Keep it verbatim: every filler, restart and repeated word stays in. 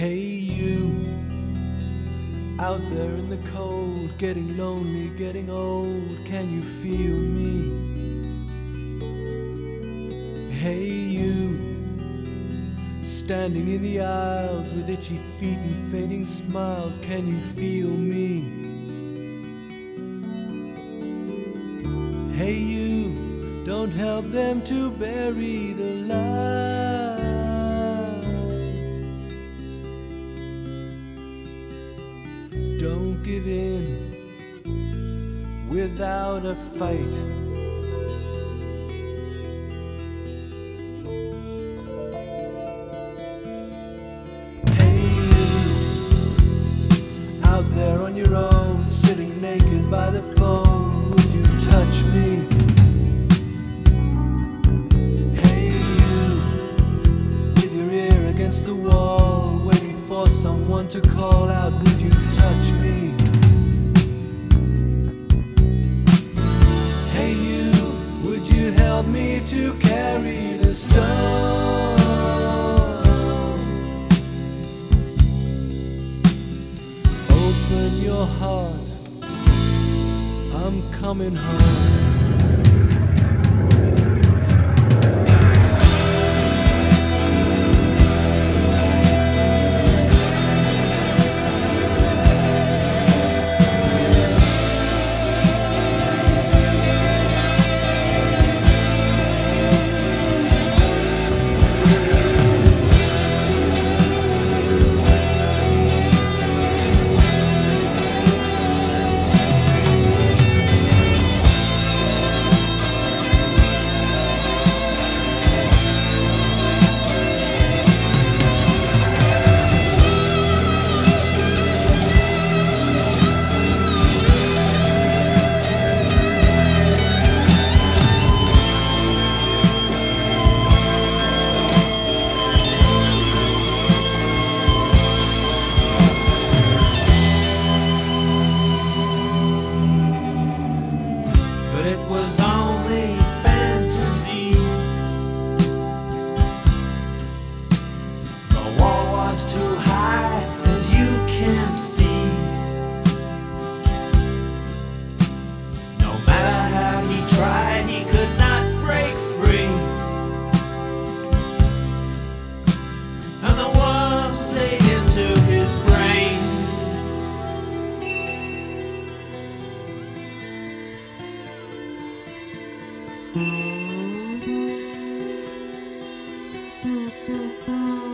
Hey you, out there in the cold, getting lonely, getting old, can you feel me? Hey you, standing in the aisles with itchy feet and fading smiles, can you feel me? Hey you, don't help them to bury the light. Don't give in without a fight. Hey you, out there on your own, sitting naked by the phone, would you touch me? Hey you, with your ear against the wall, waiting for someone to call out, would you touch me? Hey you, would you help me to carry the stone? Open your heart, I'm coming home. But it was only fantasy. The wall was too high, as you can see. No matter how he tried, he could not break free. And the ones ate into his brain. Thank you.